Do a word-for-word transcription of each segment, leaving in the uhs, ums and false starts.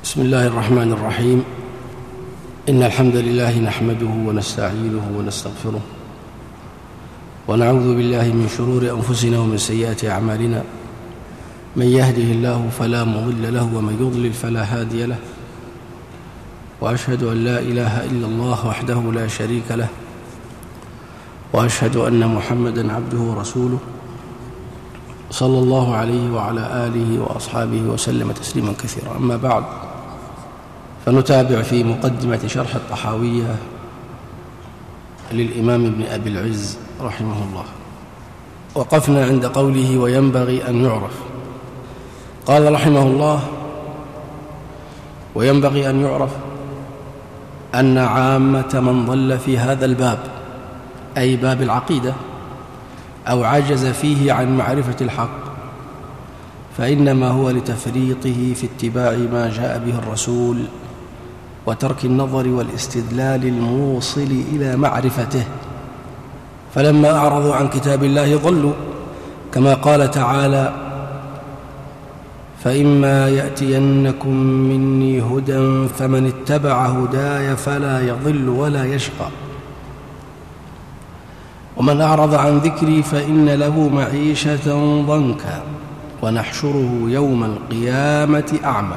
بسم الله الرحمن الرحيم. إن الحمد لله نحمده ونستعينه ونستغفره ونعوذ بالله من شرور أنفسنا ومن سيئات أعمالنا. من يهده الله فلا مضل له ومن يضلل فلا هادي له، وأشهد أن لا إله إلا الله وحده لا شريك له، وأشهد أن محمدًا عبده ورسوله صلى الله عليه وعلى آله وأصحابه وسلم تسليما كثيرا. أما بعد، فنتابع في مقدمة شرح الطحاوية للإمام ابن أبي العز رحمه الله. وقفنا عند قوله وينبغي أن يعرف. قال رحمه الله: وينبغي أن يعرف أن عامة من ضل في هذا الباب، أي باب العقيدة، أو عجز فيه عن معرفة الحق، فإنما هو لتفريطه في اتباع ما جاء به الرسول وترك النظر والاستدلال الموصل إلى معرفته، فلما أعرضوا عن كتاب الله ضلوا، كما قال تعالى: فإما يأتينكم مني هدى فمن اتبع هداي فلا يضل ولا يشقى، ومن أعرض عن ذكري فإن له معيشة ضنكا ونحشره يوم القيامة أعمى.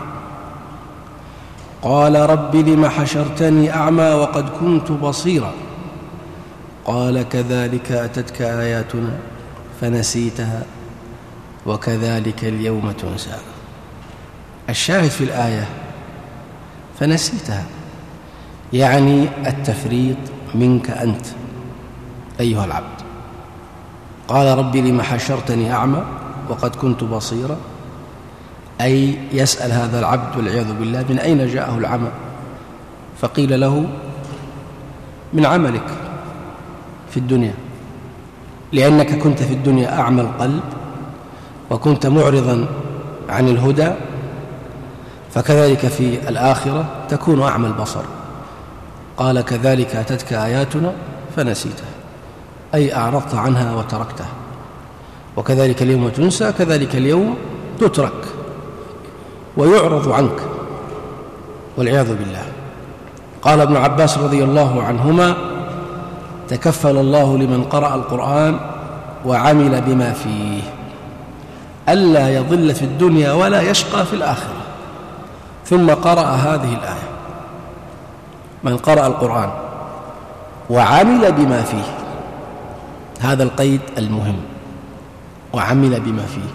قال رب لم حشرتني أعمى وقد كنت بصيرا. قال كذلك أتتك آياتنا فنسيتها وكذلك اليوم تنسى. الشاهد في الآية فنسيتها، يعني التفريط منك أنت أيها العبد. قال رب لم حشرتني أعمى وقد كنت بصيرا، أي يسأل هذا العبد والعياذ بالله من أين جاءه العمى، فقيل له من عملك في الدنيا، لأنك كنت في الدنيا أعمى القلب وكنت معرضا عن الهدى، فكذلك في الآخرة تكون أعمى البصر. قال كذلك أتتك آياتنا فنسيتها، أي أعرضت عنها وتركتها، وكذلك اليوم تنسى، كذلك اليوم تترك ويعرض عنك والعياذ بالله. قال ابن عباس رضي الله عنهما: تكفل الله لمن قرأ القرآن وعمل بما فيه ألا يضل في الدنيا ولا يشقى في الآخرة. ثم قرأ هذه الآية: من قرأ القرآن وعمل بما فيه، هذا القيد المهم، وعمل بما فيه،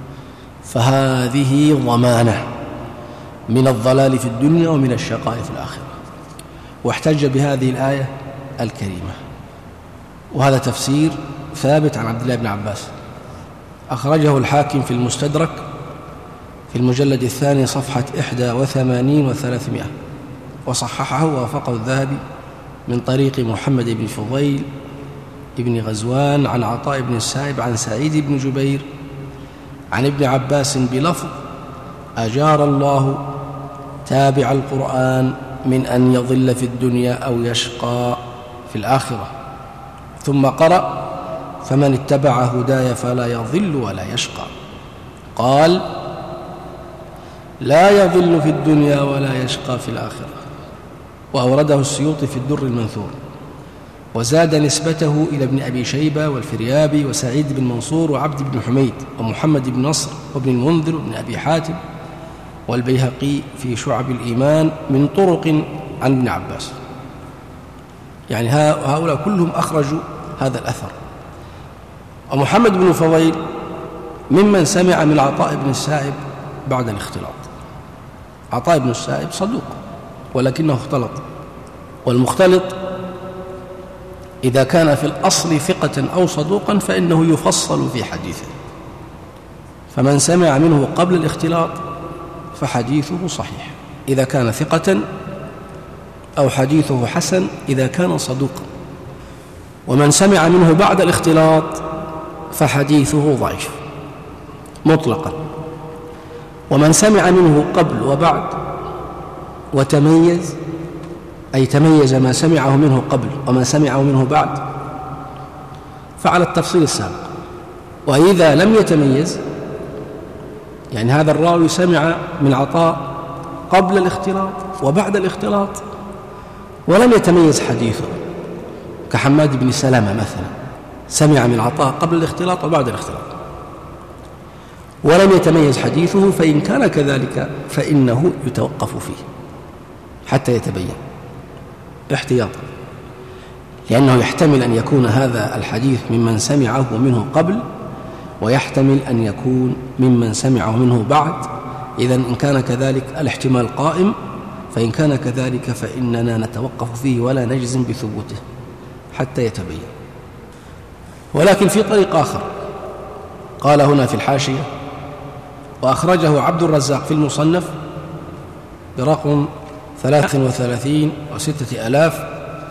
فهذه ضمانة من الضلال في الدنيا ومن الشقاء في الآخرة. واحتج بهذه الآية الكريمة، وهذا تفسير ثابت عن عبد الله بن عباس، أخرجه الحاكم في المستدرك في المجلد الثاني صفحة إحدى وثمانين وثلاثمائة، وصححه ووافقه الذهبي من طريق محمد بن فضيل ابن غزوان عن عطاء بن السائب عن سعيد بن جبير عن ابن عباس بلفظ: أجار الله تابع القرآن من أن يضل في الدنيا أو يشقى في الآخرة. ثم قرأ: فمن اتبع هداي فلا يضل ولا يشقى. قال: لا يضل في الدنيا ولا يشقى في الآخرة. وأورده السيوطي في الدر المنثور، وزاد نسبته إلى ابن أبي شيبة والفريابي وسعيد بن منصور وعبد بن حميد ومحمد بن نصر وابن المنذر وابن أبي حاتم والبيهقي في شعب الإيمان من طرق عن ابن عباس. يعني هؤلاء كلهم أخرجوا هذا الأثر. ومحمد بن فضيل ممن سمع من عطاء بن السائب بعد الاختلاط. عطاء بن السائب صدوق ولكنه اختلط، والمختلط إذا كان في الأصل ثقة أو صدوقا فإنه يفصل في حديثه، فمن سمع منه قبل الاختلاط فحديثه صحيح إذا كان ثقة، أو حديثه حسن إذا كان صدوقا، ومن سمع منه بعد الاختلاط فحديثه ضعيف مطلقا. ومن سمع منه قبل وبعد وتميز، أي تميز ما سمعه منه قبل وما سمعه منه بعد، فعلى التفصيل السابق. وإذا لم يتميز، يعني هذا الراوي سمع من عطاء قبل الاختلاط وبعد الاختلاط، ولم يتميز حديثه كحماد بن سلمة مثلا، سمع من عطاء قبل الاختلاط وبعد الاختلاط، ولم يتميز حديثه، فإن كان كذلك فإنه يتوقف فيه حتى يتبين احتياطا، لأنه يحتمل أن يكون هذا الحديث ممن سمعه منه قبل، ويحتمل أن يكون ممن سمعه منه بعد. إذن إن كان كذلك الاحتمال قائم، فإن كان كذلك فإننا نتوقف فيه ولا نجزم بثبوته حتى يتبين. ولكن في طريق آخر قال هنا في الحاشية: وأخرجه عبد الرزاق في المصنف برقم ثلاث وثلاثين وستة آلاف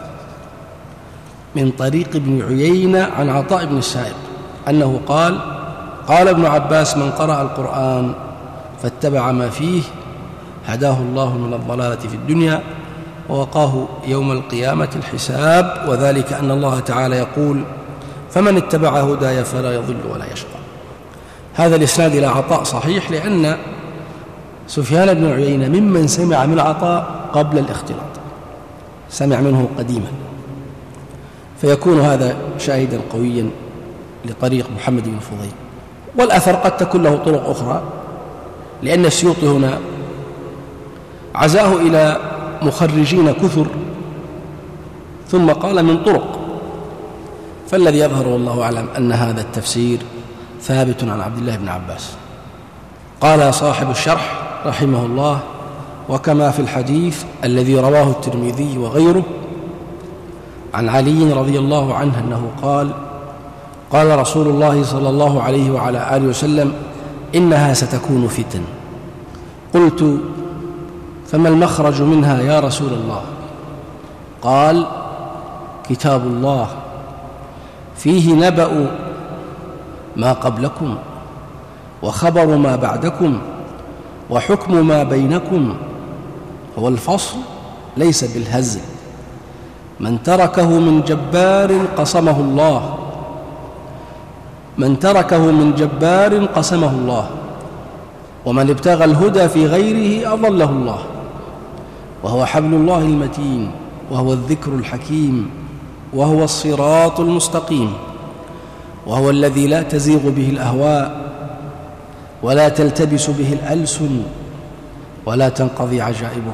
من طريق ابن عيينة عن عطاء بن السائب أنه قال: قال ابن عباس: من قرأ القرآن فاتبع ما فيه هداه الله من الضلالة في الدنيا ووقاه يوم القيامة الحساب، وذلك أن الله تعالى يقول: فمن اتبع هداي فلا يضل ولا يشقى. هذا الإسناد إلى عطاء صحيح، لأن سفيان بن عيينة ممن سمع من عطاء قبل الاختلاط، سمع منه قديما، فيكون هذا شاهدا قويا لطريق محمد بن فضيل. والأثر قد تكون له طرق أخرى، لأن السيوطي هنا عزاه إلى مخرجين كثر ثم قال من طرق، فالذي يظهر والله أعلم أن هذا التفسير ثابت عن عبد الله بن عباس. قال صاحب الشرح رحمه الله: وكما في الحديث الذي رواه الترمذي وغيره عن علي رضي الله عنه أنه قال: قال رسول الله صلى الله عليه وعلى آله وسلم: إنها ستكون فتن. قلت: فما المخرج منها يا رسول الله؟ قال: كتاب الله فيه نبأ ما قبلكم وخبر ما بعدكم وحكم ما بينكم، هو الفصل ليس بالهزل، من تركه من جبار قسمه الله من تركه من جبار قسمه الله ومن ابتغى الهدى في غيره أضله الله، وهو حبل الله المتين، وهو الذكر الحكيم، وهو الصراط المستقيم، وهو الذي لا تزيغ به الأهواء ولا تلتبس به الألسن ولا تنقضي عجائبه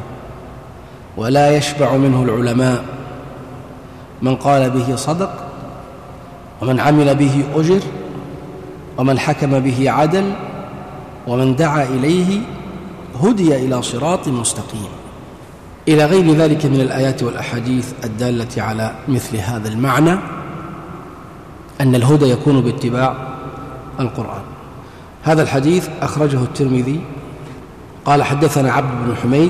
ولا يشبع منه العلماء، من قال به صدق، ومن عمل به أجر، ومن حكم به عدل، ومن دعا إليه هدي إلى صراط مستقيم، إلى غير ذلك من الآيات والأحاديث الدالة على مثل هذا المعنى، أن الهدى يكون باتباع القرآن. هذا الحديث أخرجه الترمذي. قال: حدثنا عبد بن حميد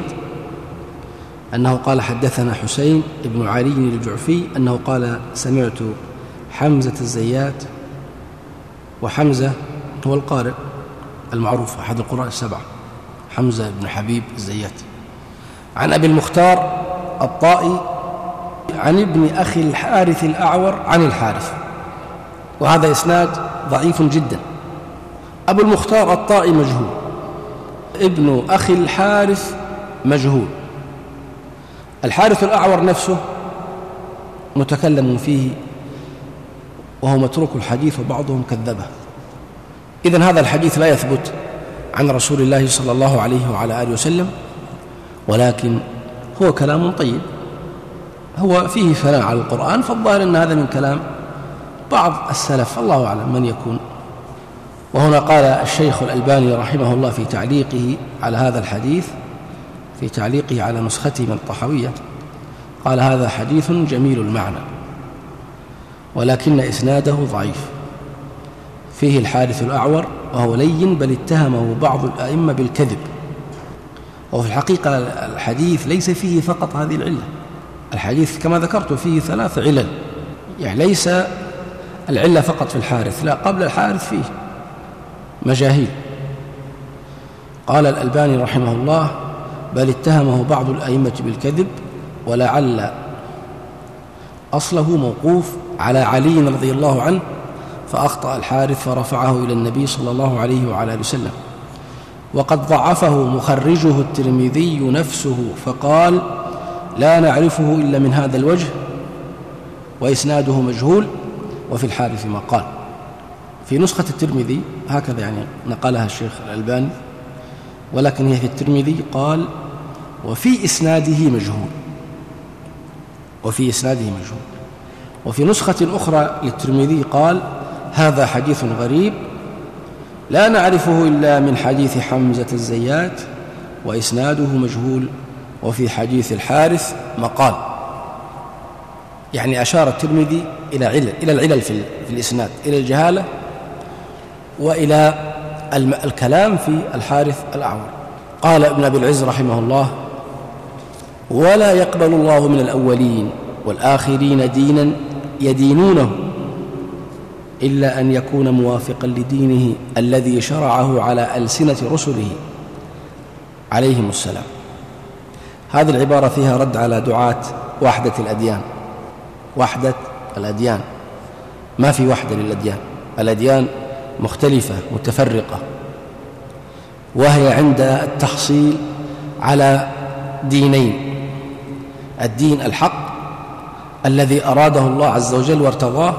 أنه قال: حدثنا حسين بن علي الجعفي أنه قال: سمعت حمزة الزيات، وحمزة هو القارئ المعروف أحد القراء السبعة، حمزة بن حبيب الزيات، عن أبي المختار الطائي عن ابن أخي الحارث الأعور عن الحارث، وهذا إسناد ضعيف جدا. أبو المختار الطائي مجهول، ابن أخي الحارث مجهول، الحارث الأعور نفسه متكلم فيه وهو متروك الحديث وبعضهم كذبه. إذن هذا الحديث لا يثبت عن رسول الله صلى الله عليه وعلى آله وسلم، ولكن هو كلام طيب، هو فيه ثناء على القرآن، فالظاهر أن هذا من كلام بعض السلف، الله أعلم من يكون. وهنا قال الشيخ الألباني رحمه الله في تعليقه على هذا الحديث، في تعليقه على نسخته من الطحاوية، قال: هذا حديث جميل المعنى، ولكن إسناده ضعيف، فيه الحارث الأعور وهو لين، بل اتهمه بعض الأئمة بالكذب. وفي الحقيقة الحديث ليس فيه فقط هذه العلة، الحديث كما ذكرت فيه ثلاث علل، يعني ليس العلة فقط في الحارث، لا، قبل الحارث فيه مجاهيل. قال الألباني رحمه الله: بل اتهمه بعض الأئمة بالكذب، ولعل أصله موقوف على علي رضي الله عنه، فأخطأ الحارث فرفعه إلى النبي صلى الله عليه وعلى آله وسلم. وقد ضعفه مخرجه الترمذي نفسه فقال لا نعرفه إلا من هذا الوجه وإسناده مجهول، وفي الحارث ما قال. في نسخة الترمذي هكذا يعني نقلها الشيخ الألباني، ولكن هي في الترمذي قال وفي إسناده مجهول، وفي إسناده مجهول. وفي نسخة أخرى للترمذي قال هذا حديث غريب لا نعرفه إلا من حديث حمزة الزيات وإسناده مجهول، وفي حديث الحارث مقال. يعني أشار الترمذي إلى علل إلى العلل في الإسناد، إلى الجهالة وإلى الكلام في الحارث الأعور. قال ابن أبي العز رحمه الله ولا يقبل الله من الأولين والآخرين دينا يدينونه إلا أن يكون موافقا لدينه الذي شرعه على ألسنة رسله عليهم السلام. هذه العبارة فيها رد على دعاة وحدة الأديان. وحدة الأديان، ما في وحدة للأديان، الأديان مختلفة متفرقة، وهي عند التحصيل على دينين: الدين الحق الذي أراده الله عز وجل وارتضاه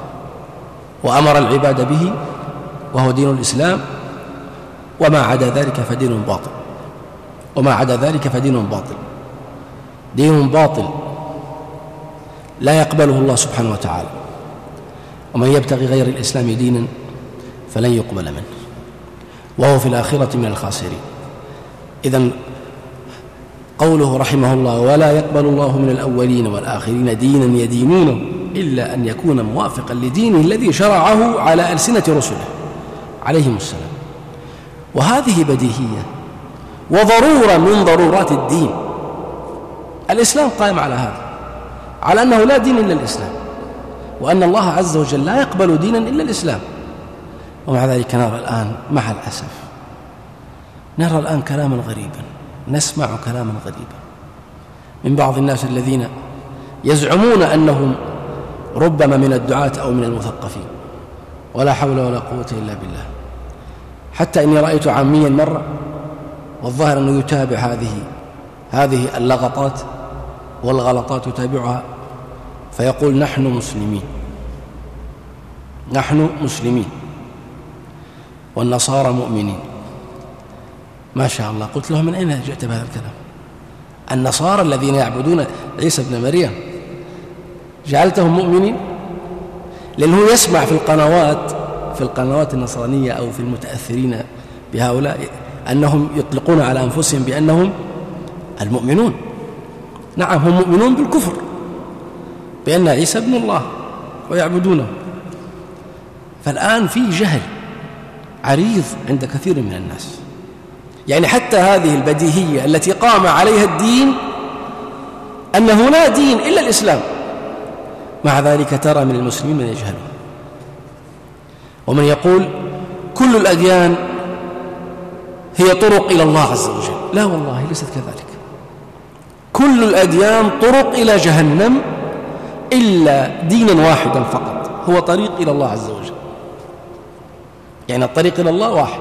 وأمر العباد به وهو دين الإسلام، وما عدا ذلك فدين باطل. وما عدا ذلك فدين باطل دين باطل لا يقبله الله سبحانه وتعالى، ومن يبتغي غير الإسلام دينا فلن يقبل منه وهو في الآخرة من الخاسرين. إذن قوله رحمه الله ولا يقبل الله من الأولين والآخرين دينا يدينونه إلا أن يكون موافقا لدينه الذي شرعه على ألسنة رسله عليهم السلام. وهذه بديهية وضرورة من ضرورات الدين. الإسلام قائم على هذا، على أنه لا دين إلا الإسلام، وأن الله عز وجل لا يقبل دينا إلا الإسلام. ومع ذلك نرى الآن مع الأسف نرى الآن كلاما غريبا، نسمع كلاما غريبا من بعض الناس الذين يزعمون أنهم ربما من الدعاة أو من المثقفين، ولا حول ولا قوة إلا بالله. حتى إني رأيت عاميا مرة، والظاهر أنه يتابع هذه هذه اللغطات والغلطات يتابعها، فيقول نحن مسلمين نحن مسلمين والنصارى مؤمنين. ما شاء الله. قلت له من أين جئت بهذا الكلام؟ النصارى الذين يعبدون عيسى ابن مريم جعلتهم مؤمنين؟ لأنه يسمع في القنوات في القنوات النصرانية أو في المتأثرين بهؤلاء أنهم يطلقون على أنفسهم بأنهم المؤمنون. نعم، هم مؤمنون بالكفر بأن عيسى ابن الله ويعبدونه. فالآن في جهل عريض عند كثير من الناس، يعني حتى هذه البديهية التي قام عليها الدين أنه لا دين إلا الإسلام، مع ذلك ترى من المسلمين من يجهله، ومن يقول كل الأديان هي طرق إلى الله عز وجل. لا والله، ليست كذلك. كل الأديان طرق إلى جهنم إلا دينا واحدا فقط، هو طريق إلى الله عز وجل. يعني الطريق إلى الله واحد،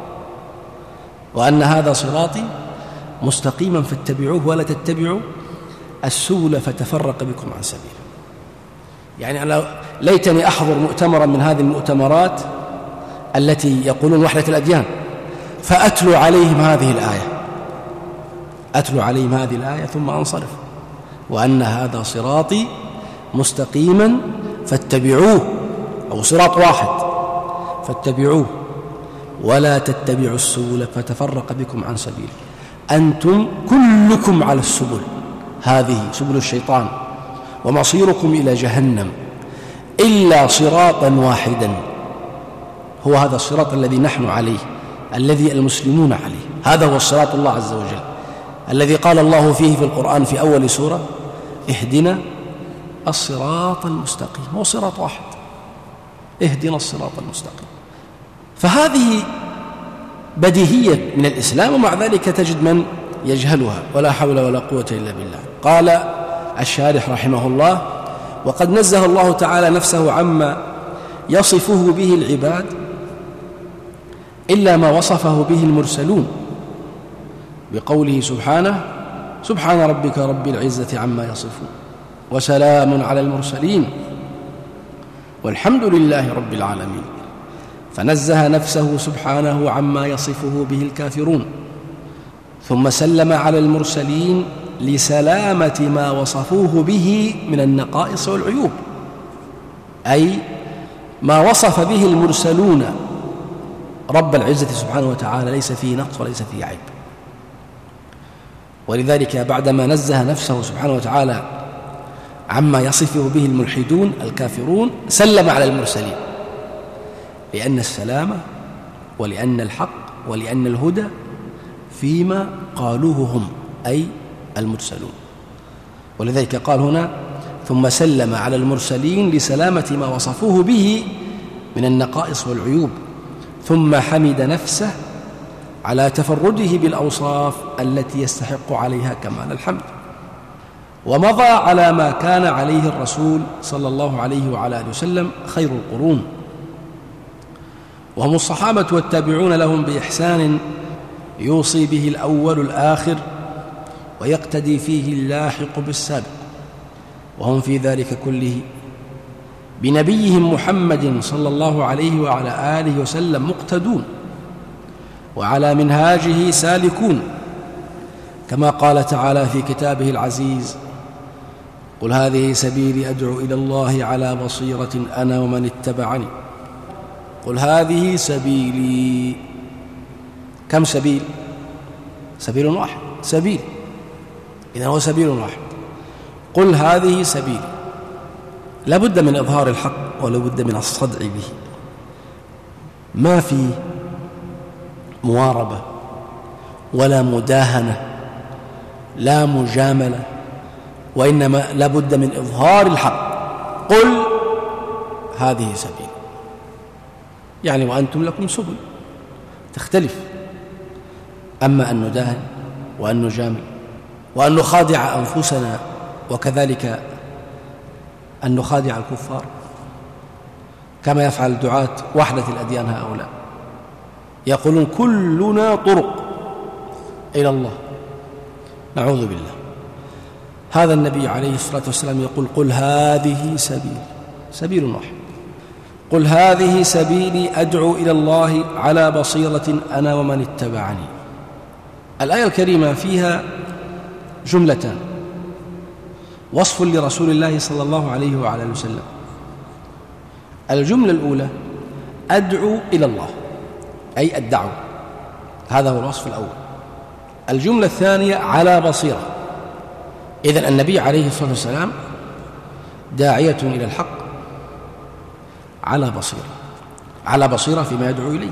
وأن هذا صراطي مستقيما فاتبعوه ولا تتبعوا السبل فتفرق بكم عن سبيله. يعني أنا ليتني أحضر مؤتمرا من هذه المؤتمرات التي يقولون وحدة الأديان، فأتلو عليهم هذه الآية أتلو عليهم هذه الآية ثم أنصرف، وأن هذا صراطي مستقيما فاتبعوه، أو صراط واحد فاتبعوه ولا تتبعوا السبل فتفرق بكم عن سبيله. أنتم كلكم على السبل، هذه سبل الشيطان، ومصيركم إلى جهنم إلا صراطا واحدا، هو هذا الصراط الذي نحن عليه، الذي المسلمون عليه. هذا هو الصراط الله عز وجل الذي قال الله فيه في القرآن في أول سورة اهدنا الصراط المستقيم. هو صراط واحد، اهدنا الصراط المستقيم. فهذه بديهية من الإسلام، ومع ذلك تجد من يجهلها، ولا حول ولا قوة إلا بالله. قال الشارح رحمه الله وقد نزه الله تعالى نفسه عما يصفه به العباد إلا ما وصفه به المرسلون بقوله سبحانه: سبحان ربك رب العزة عما يصفون وسلام على المرسلين والحمد لله رب العالمين. فنزه نفسه سبحانه عما يصفه به الكافرون، ثم سلم على المرسلين لسلامة ما وصفوه به من النقائص والعيوب، أي ما وصف به المرسلون رب العزة سبحانه وتعالى ليس فيه نقص وليس فيه عيب. ولذلك بعدما نزه نفسه سبحانه وتعالى عما يصفه به الملحدون الكافرون سلم على المرسلين، لأن السلامة ولأن الحق ولأن الهدى فيما قالوه هم أي المرسلون. ولذلك قال هنا: ثم سلم على المرسلين لسلامة ما وصفوه به من النقائص والعيوب، ثم حمد نفسه على تفرده بالأوصاف التي يستحق عليها كمال الحمد، ومضى على ما كان عليه الرسول صلى الله عليه وعلى آله وسلم خير القرون، وهم الصحابة والتابعون لهم بإحسان يوصي به الأول الآخر ويقتدي فيه اللاحق بالسابق، وهم في ذلك كله بنبيهم محمد صلى الله عليه وعلى آله وسلم مقتدون، وعلى منهاجه سالكون، كما قال تعالى في كتابه العزيز: قل هذه سبيلي أدعو إلى الله على بصيرة أنا ومن اتبعني. قل هذه سبيلي، كم سبيل؟ سبيل واحد، سبيل، إذن هو سبيل واحد. قل هذه سبيلي، لا بد من إظهار الحق ولا بد من الصدع به، ما في مواربة ولا مداهنة لا مجاملة، وإنما لا بد من إظهار الحق. قل هذه سبيل، يعني وأنتم لكم سبل تختلف، أما أن نداهن وأن نجامل وأن نخادع أنفسنا وكذلك أن نخادع الكفار كما يفعل دعاة وحدة الأديان هؤلاء، يقولون كلنا طرق إلى الله، نعوذ بالله. هذا النبي عليه الصلاة والسلام يقول: قل هذه سبيل، سبيل واحد، قل هذه سبيلي أدعو إلى الله على بصيرة أنا ومن اتبعني. الآية الكريمة فيها جملتان: وصف لرسول الله صلى الله عليه وعلى آله وسلم. الجملة الأولى أدعو إلى الله، أي الدعوة، هذا هو الوصف الأول. الجملة الثانية على بصيرة، إذن النبي عليه الصلاة والسلام داعية إلى الحق على بصيرة، على بصيرة فيما يدعو إليه،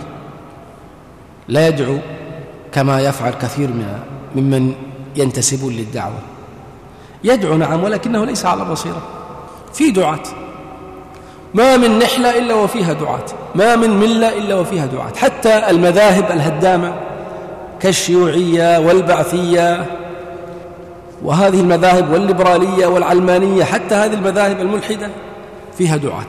لا يدعو كما يفعل كثير من ممن ينتسبون للدعوة، يدعو نعم ولكنه ليس على بصيرة. في دعاة، ما من نحلة إلا وفيها دعاة، ما من ملة إلا وفيها دعاة، حتى المذاهب الهدامة كالشيوعية والبعثية وهذه المذاهب والليبرالية والعلمانية، حتى هذه المذاهب الملحدة فيها دعاة.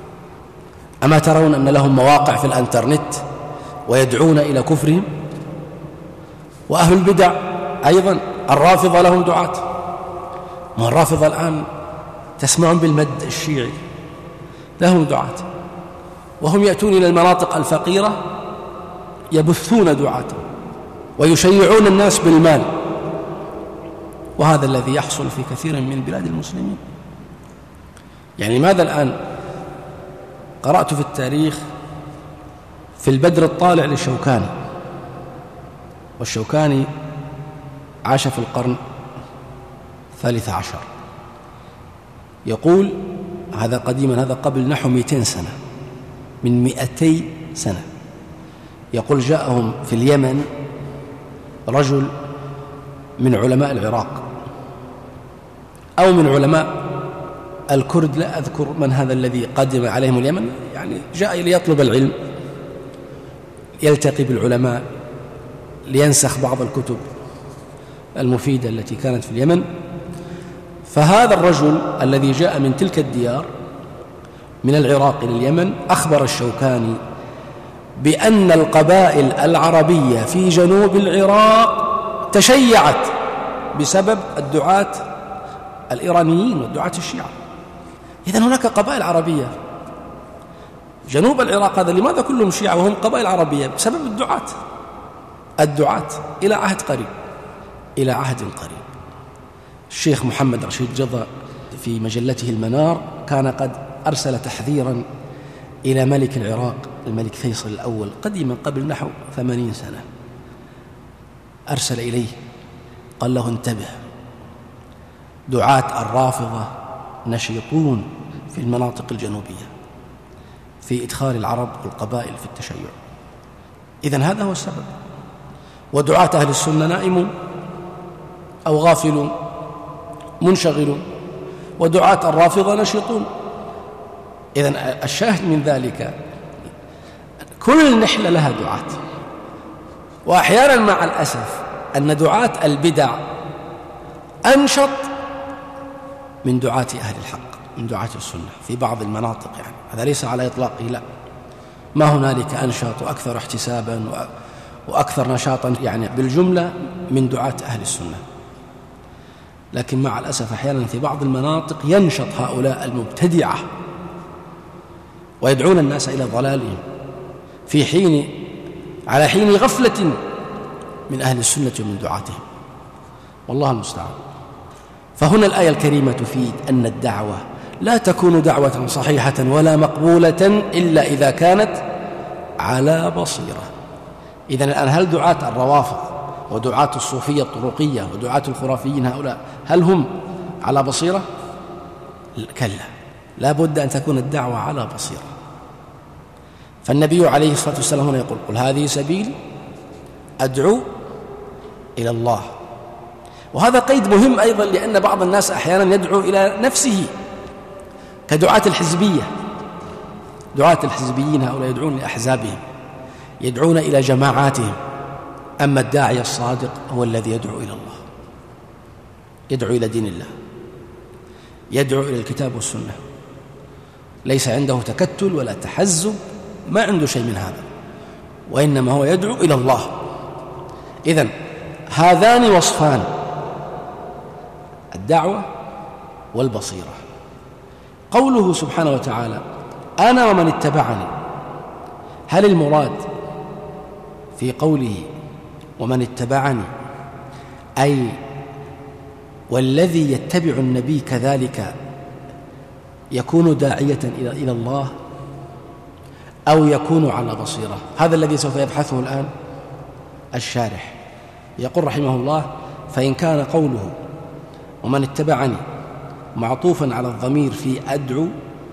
أما ترون أن لهم مواقع في الانترنت ويدعون إلى كفرهم؟ وأهل البدع أيضا، الرافضة لهم دعاة، ما الرافضة الآن تسمعون بالمد الشيعي، لهم دعاة، وهم يأتون إلى المناطق الفقيرة يبثون دعاة ويشيعون الناس بالمال، وهذا الذي يحصل في كثير من بلاد المسلمين. يعني ماذا الآن؟ قرأت في التاريخ في البدر الطالع للشوكاني، والشوكاني عاش في القرن الثالث عشر، يقول هذا قديما، هذا قبل نحو مئتين سنة، من مئتي سنة، يقول جاءهم في اليمن رجل من علماء العراق أو من علماء الكرد، لا أذكر من هذا الذي قدم عليهم اليمن، يعني جاء ليطلب العلم، يلتقي بالعلماء لينسخ بعض الكتب المفيدة التي كانت في اليمن. فهذا الرجل الذي جاء من تلك الديار من العراق إلى اليمن أخبر الشوكاني بأن القبائل العربية في جنوب العراق تشيعت بسبب الدعاة الإيرانيين والدعاة الشيعة. إذن هناك قبائل عربية جنوب العراق، هذا لماذا كلهم شيعة وهم قبائل عربية؟ بسبب الدعاة الدعاة إلى عهد قريب إلى عهد قريب. الشيخ محمد رشيد جضا في مجلته المنار كان قد أرسل تحذيرا إلى ملك العراق الملك فيصل الأول قديما قبل نحو ثمانين سنة، أرسل إليه قال له: انتبه، دعاة الرافضة نشيطون في المناطق الجنوبية في إدخال العرب والقبائل في التشيع. إذن هذا هو السبب. ودعاة أهل السنة نائمون أو غافلون منشغلون، ودعاة الرافضة نشيطون. إذن الشاهد من ذلك كل نحلة لها دعاة، وأحيانا مع الأسف أن دعاة البدع أنشط من دعاة أهل الحق، من دعاة السنة في بعض المناطق. يعني هذا ليس على إطلاقه، لا، ما هنالك أنشط وأكثر احتسابا وأكثر نشاطا يعني بالجملة من دعاة أهل السنة. لكن مع الأسف أحيانا في بعض المناطق ينشط هؤلاء المبتدعة ويدعون الناس إلى ضلالهم في حين على حين غفلة من أهل السنة ومن دعاتهم، والله المستعان. فهنا الآية الكريمة تفيد أن الدعوة لا تكون دعوة صحيحة ولا مقبولة إلا إذا كانت على بصيرة. إذن الآن هل دعاة الروافض ودعاة الصوفية الطرقية ودعاة الخرافيين هؤلاء هل هم على بصيرة؟ كلا، لا بد أن تكون الدعوة على بصيرة. فالنبي عليه الصلاة والسلام هنا يقول: قل هذه سبيلي أدعو إلى الله. وهذا قيد مهم أيضا، لأن بعض الناس أحيانا يدعو إلى نفسه كدعاة الحزبية. دعاة الحزبيين هؤلاء يدعون لأحزابهم، يدعون إلى جماعاتهم. أما الداعي الصادق هو الذي يدعو إلى الله، يدعو إلى دين الله، يدعو إلى الكتاب والسنة، ليس عنده تكتل ولا تحزب، ما عنده شيء من هذا، وإنما هو يدعو إلى الله. إذن هذان وصفان، الدعوة والبصيرة. قوله سبحانه وتعالى: أنا ومن اتبعني، هل المراد في قوله ومن اتبعني أي والذي يتبع النبي كذلك يكون داعية إلى الله، أو يكون على بصيرة؟ هذا الذي سوف يبحثه الآن الشارح. يقول رحمه الله: فإن كان قوله ومن اتبعني معطوفا على الضمير في أدعو،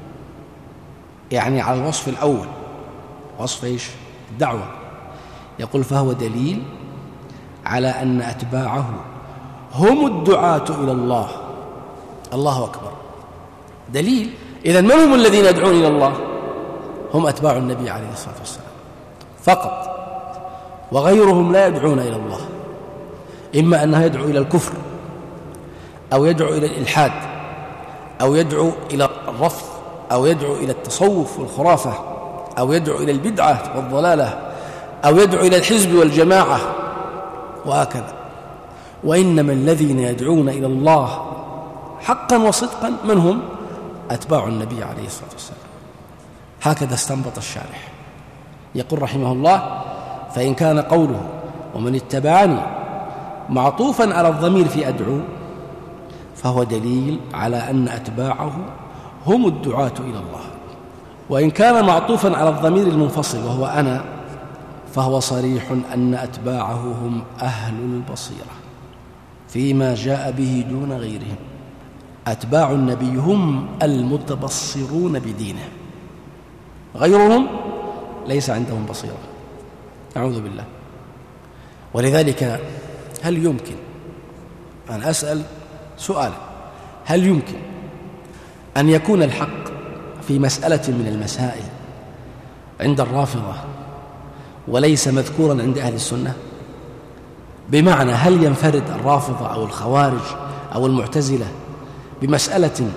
يعني على الوصف الأول، وصف إيش؟ الدعوة. يقول: فهو دليل على أن أتباعه هم الدعاة إلى الله. الله أكبر، دليل. إذن من هم الذين يدعون إلى الله؟ هم أتباع النبي عليه الصلاة والسلام فقط، وغيرهم لا يدعون إلى الله، إما أنه يدعو إلى الكفر، أو يدعو إلى الإلحاد، أو يدعو إلى الرفض، أو يدعو إلى التصوف والخرافة، أو يدعو إلى البدعة والضلالة، أو يدعو إلى الحزب والجماعة، وهكذا. وإنما الذين يدعون إلى الله حقا وصدقا من هم؟ أتباع النبي عليه الصلاة والسلام. هكذا استنبط الشارح. يقول رحمه الله: فإن كان قوله ومن اتبعني معطوفا على الضمير في أدعو، فهو دليل على أن أتباعه هم الدعاة إلى الله. وإن كان معطوفا على الضمير المنفصل وهو أنا، فهو صريح أن أتباعه هم أهل البصيرة فيما جاء به دون غيرهم. أتباع النبي هم المتبصرون بدينه، غيرهم ليس عندهم بصيرة، أعوذ بالله. ولذلك هل يمكن أن أسأل سؤالا: هل يمكن أن يكون الحق في مسألة من المسائل عند الرافضة وليس مذكورا عند أهل السنة؟ بمعنى هل ينفرد الرافضة أو الخوارج أو المعتزلة بمسألة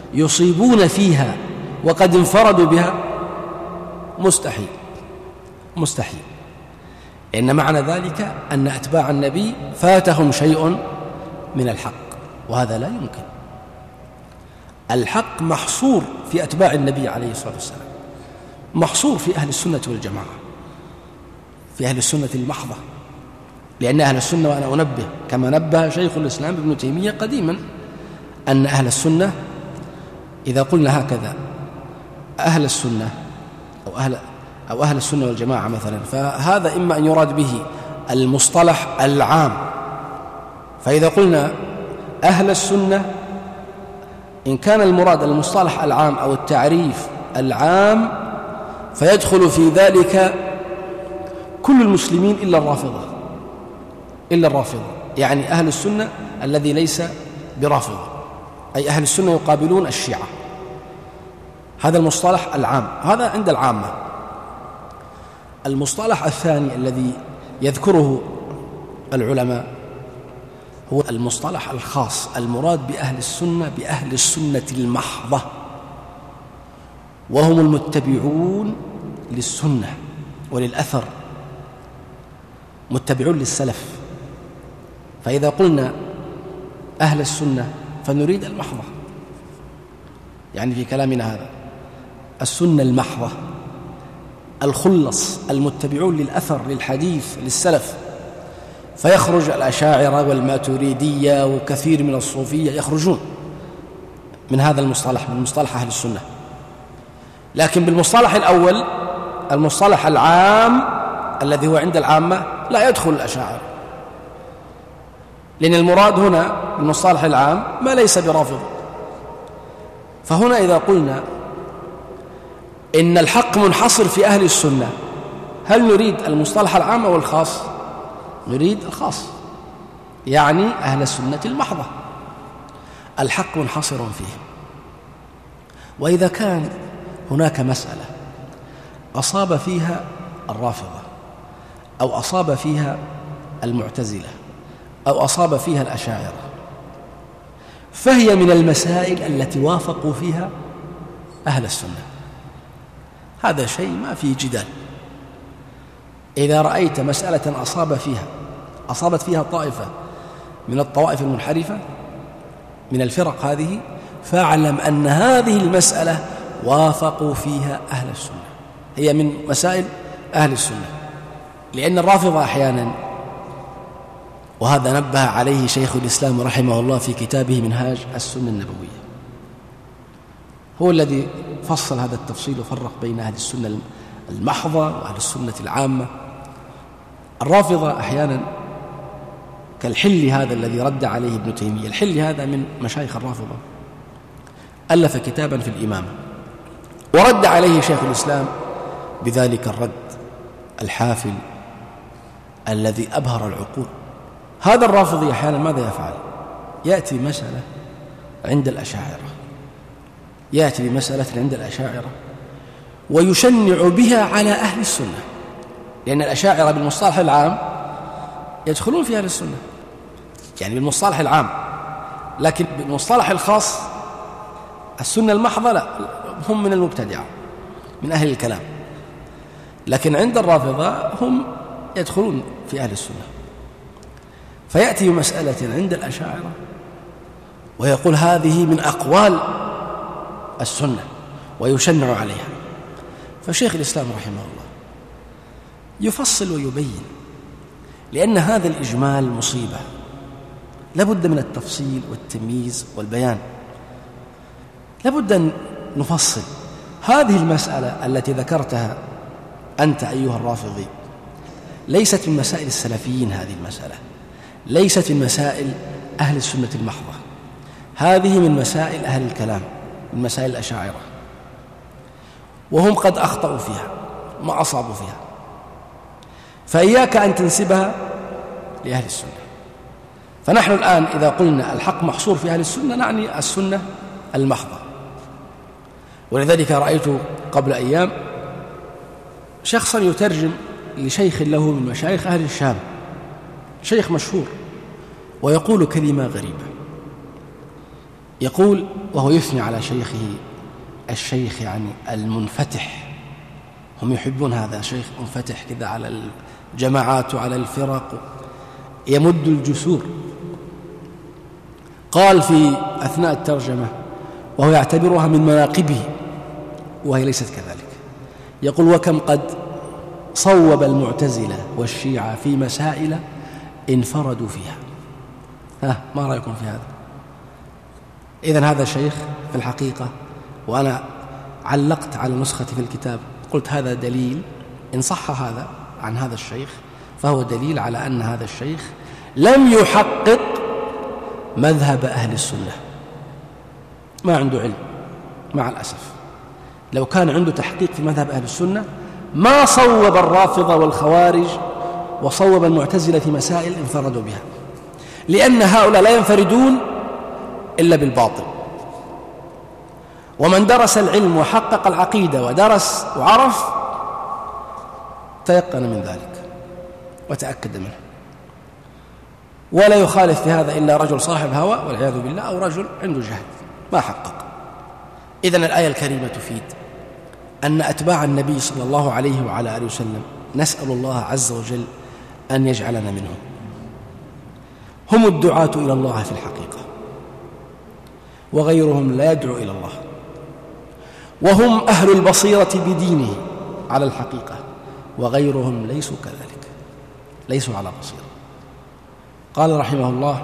يصيبون فيها وقد انفردوا بها؟ مستحيل، مستحيل، لأن معنى ذلك أن أتباع النبي فاتهم شيء من الحق، وهذا لا يمكن. الحق محصور في أتباع النبي عليه الصلاة والسلام، محصور في أهل السنة والجماعة، في أهل السنة المحضة، لأن أهل السنة، وأنا أنبه كما نبه شيخ الإسلام ابن تيمية قديما، أن أهل السنة إذا قلنا هكذا أهل السنة أو أهل, أو أهل السنة والجماعة مثلا، فهذا إما أن يراد به المصطلح العام. فإذا قلنا أهل السنة، إن كان المراد المصطلح العام أو التعريف العام، فيدخل في ذلك كل المسلمين إلا الرافضة، إلا الرافضة يعني أهل السنة الذي ليس برافضة، أي أهل السنة يقابلون الشيعة. هذا المصطلح العام، هذا عند العامة. المصطلح الثاني الذي يذكره العلماء هو المصطلح الخاص، المراد بأهل السنة بأهل السنة المحضة، وهم المتبعون للسنة وللأثر، متبعون للسلف. فإذا قلنا أهل السنة فنريد المحضة، يعني في كلامنا هذا السنة المحضة، الخلص، المتبعون للأثر، للحديث، للسلف. فيخرج الأشاعرة والماتريدية وكثير من الصوفية يخرجون من هذا المصطلح، من مصطلح أهل السنة. لكن بالمصطلح الأول، المصطلح العام الذي هو عند العامة، لا يدخل الأشاعرة، لأن المراد هنا بالمصطلح العام ما ليس برافض. فهنا إذا قلنا إن الحق منحصر في أهل السنة، هل نريد المصطلح العام أو الخاص؟ نريد الخاص، يعني أهل السنة المحضة، الحق منحصر فيه. وإذا كان هناك مسألة أصاب فيها الرافضة أو أصاب فيها المعتزلة أو أصاب فيها الأشاعرة، فهي من المسائل التي وافقوا فيها أهل السنة، هذا شيء ما فيه جدال. إذا رأيت مسألة أصاب فيها أصابت فيها طائفة من الطوائف المنحرفة من الفرق هذه، فاعلم أن هذه المسألة وافقوا فيها أهل السنة، هي من مسائل أهل السنة. لأن الرافضة أحيانا، وهذا نبه عليه شيخ الإسلام رحمه الله في كتابه منهاج السنة النبوية، هو الذي فصل هذا التفصيل وفرق بين أهل السنة المحضة وأهل السنة العامة. الرافضة أحيانا كالحل هذا الذي رد عليه ابن تيمية، الحل هذا من مشايخ الرافضة، ألف كتابا في الإمامة ورد عليه شيخ الإسلام بذلك الرد الحافل الذي أبهر العقول. هذا الرافضي أحيانا ماذا يفعل؟ يأتي مسألة عند الأشاعرة، يأتي بمسألة عند الأشاعرة ويشنع بها على أهل السنة، لأن الأشاعرة بالمصطلح العام يدخلون في أهل السنة، يعني بالمصطلح العام، لكن بالمصطلح الخاص السنة المحضة لا، هم من المبتدعة من أهل الكلام. لكن عند الرافضة هم يدخلون في أهل السنة. فيأتي مسألة عند الأشاعرة ويقول هذه من أقوال السنة ويشنع عليها، فشيخ الإسلام رحمه الله يفصل ويبين، لأن هذا الإجمال مصيبة، لابد من التفصيل والتمييز والبيان، لابد أن نفصل. هذه المسألة التي ذكرتها أنت أيها الرافضي ليست من مسائل السلفيين، هذه المسألة ليست من مسائل أهل السنة المحضة، هذه من مسائل أهل الكلام، من مسائل الأشاعرة، وهم قد أخطأوا فيها ما أصابوا فيها، فإياك أن تنسبها لأهل السنة. فنحن الآن إذا قلنا الحق محصور في أهل السنة نعني السنة المحضة. ولذلك رأيت قبل أيام شخصا يترجم لشيخ له من مشايخ أهل الشام، شيخ مشهور، ويقول كلمة غريبة، يقول وهو يثني على شيخه الشيخ يعني المنفتح هم يحبون هذا شيخ منفتح كذا على الجماعات وعلى الفرق، يمد الجسور. قال في أثناء الترجمة وهو يعتبرها من مناقبه وهي ليست كذلك، يقول: وكم قد صوب المعتزلة والشيعة في مسائل انفردوا فيها. ها، ما رأيكم في هذا؟ إذن هذا شيخ في الحقيقة، وأنا علقت على نسختي في الكتاب قلت هذا دليل، إن صح هذا عن هذا الشيخ فهو دليل على أن هذا الشيخ لم يحقق مذهب أهل السنة، ما عنده علم مع الأسف. لو كان عنده تحقيق في مذهب أهل السنة ما صوب الرافضة والخوارج وصوب المعتزلة في مسائل انفردوا بها، لأن هؤلاء لا ينفردون إلا بالباطل. ومن درس العلم وحقق العقيدة ودرس وعرف تيقن من ذلك وتأكد منه، ولا يخالف في هذا إلا رجل صاحب هوى والعياذ بالله، أو رجل عنده جهل ما حقق. إذن الآية الكريمة تفيد أن أتباع النبي صلى الله عليه وعلى آله وسلم نسأل الله عز وجل أن يجعلنا منهم، هم الدعاة إلى الله في الحقيقة، وغيرهم لا يدعو إلى الله، وهم أهل البصيرة بدينه على الحقيقة، وغيرهم ليسوا كذلك، ليسوا على بصيرة. قال رحمه الله: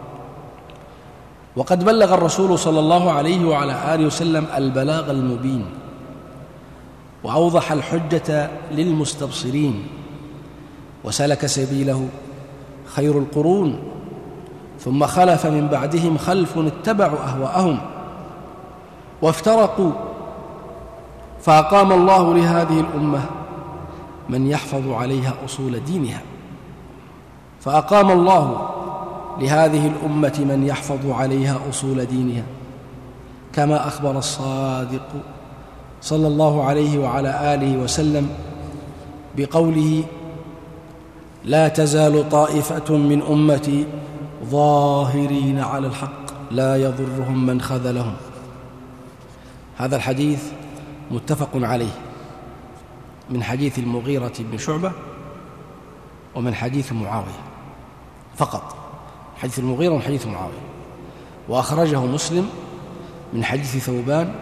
وقد بلغ الرسول صلى الله عليه وعلى آله وسلم البلاغ المبين، وأوضح الحجة للمستبصرين، وسلك سبيله خير القرون، ثم خلف من بعدهم خلف اتبعوا أهواءهم وافترقوا، فأقام الله لهذه الأمة من يحفظ عليها أصول دينها فأقام الله لهذه الأمة من يحفظ عليها أصول دينها، كما أخبر الصادق صلى الله عليه وعلى آله وسلم بقوله: لا تزال طائفة من أمتي ظاهرين على الحق لا يضرهم من خذلهم. هذا الحديث متفق عليه من حديث المغيرة بن شعبة ومن حديث معاوية فقط، حديث المغيرة ومن حديث معاوية، وأخرجه مسلم من حديث ثوبان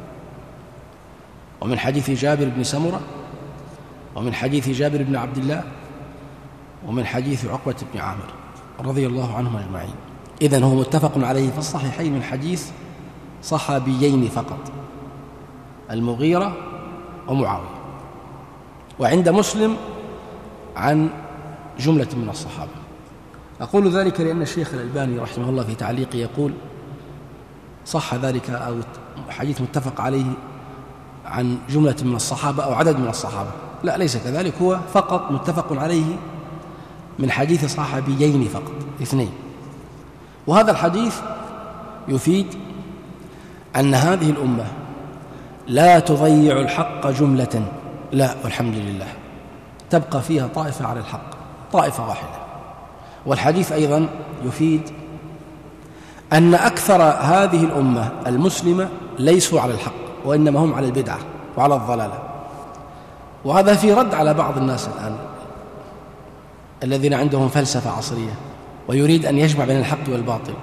ومن حديث جابر بن سمرة ومن حديث جابر بن عبد الله ومن حديث عقبة بن عامر رضي الله عنهم أجمعين. إذن هو متفق عليه في الصحيحين من حديث صحابيين فقط، المغيرة ومعاوية، وعند مسلم عن جملة من الصحابة. أقول ذلك لأن الشيخ الألباني رحمه الله في تعليقه يقول: صح ذلك أو حديث متفق عليه عن جملة من الصحابة أو عدد من الصحابة. لا، ليس كذلك، هو فقط متفق عليه من حديث صحابيين فقط، اثنين. وهذا الحديث يفيد أن هذه الأمة لا تضيع الحق جملة، لا والحمد لله، تبقى فيها طائفة على الحق، طائفة واحدة. والحديث أيضا يفيد أن أكثر هذه الأمة المسلمة ليسوا على الحق، وإنما هم على البدعة وعلى الضلالة. وهذا في رد على بعض الناس الآن الذين عندهم فلسفة عصرية ويريد أن يجمع بين الحق والباطل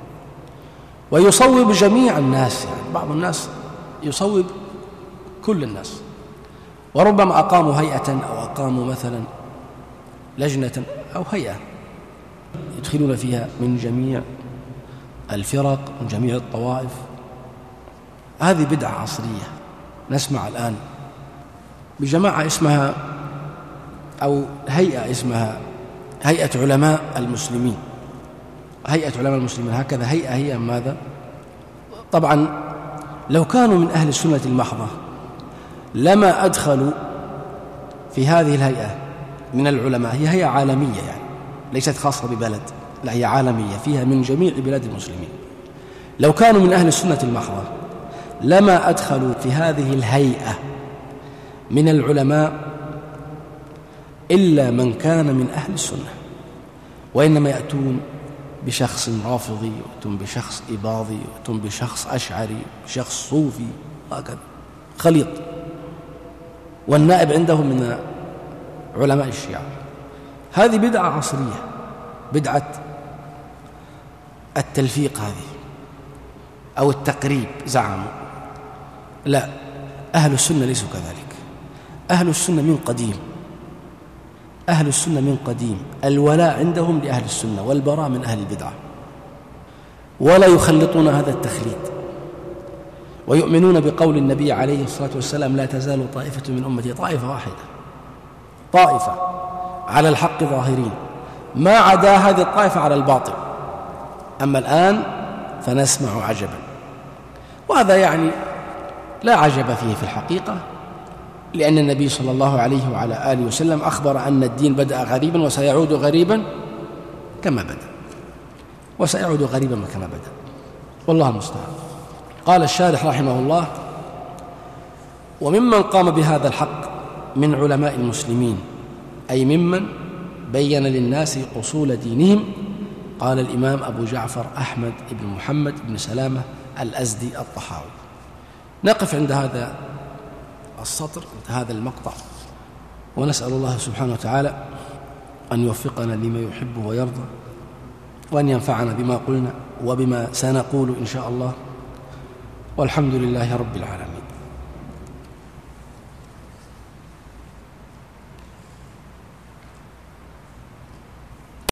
ويصوب جميع الناس، يعني بعض الناس يصوب كل الناس، وربما أقاموا هيئة أو أقاموا مثلا لجنة أو هيئة يدخلون فيها من جميع الفرق من جميع الطوائف. هذه بدعة عصرية. نسمع الآن بجماعة اسمها أو هيئة اسمها هيئة علماء المسلمين، هيئة علماء المسلمين، هكذا هيئة هي ماذا؟ طبعا لو كانوا من أهل السنة المحضة لما أدخلوا في هذه الهيئة من العلماء، هي هيئة عالمية يعني ليست خاصة ببلد، لا هي عالمية فيها من جميع بلاد المسلمين. لو كانوا من أهل السنة المحضة لما أدخلوا في هذه الهيئة من العلماء إلا من كان من أهل السنة، وإنما يأتون بشخص رافضي، يأتون بشخص إباضي، يأتون بشخص أشعري، بشخص صوفي، هكذا خليط. والنائب عندهم من علماء الشيعة. هذه بدعة عصرية، بدعة التلفيق هذه أو التقريب زعموا. لا، أهل السنة ليسوا كذلك. أهل السنة من قديم، أهل السنة من قديم الولاء عندهم لأهل السنة والبراء من أهل البدعة، ولا يخلطون هذا التخليط، ويؤمنون بقول النبي عليه الصلاة والسلام: لا تزال طائفة من أمتي، طائفة واحدة، طائفة على الحق ظاهرين، ما عدا هذه الطائفة على الباطل. أما الآن فنسمع عجبا، وهذا يعني لا عجب فيه في الحقيقة، لأن النبي صلى الله عليه وعلى آله وسلم أخبر أن الدين بدأ غريبا وسيعود غريبا كما بدأ، وسيعود غريبا كما بدأ، والله المستعان. قال الشارح رحمه الله: وممن قام بهذا الحق من علماء المسلمين، أي ممن بين للناس أصول دينهم، قال الإمام أبو جعفر أحمد بن محمد بن سلامة الأزدي الطحاوي. نقف عند هذا السطر، عند هذا المقطع، ونسأل الله سبحانه وتعالى أن يوفقنا لما يحبه ويرضى، وأن ينفعنا بما قلنا وبما سنقول إن شاء الله، والحمد لله رب العالمين.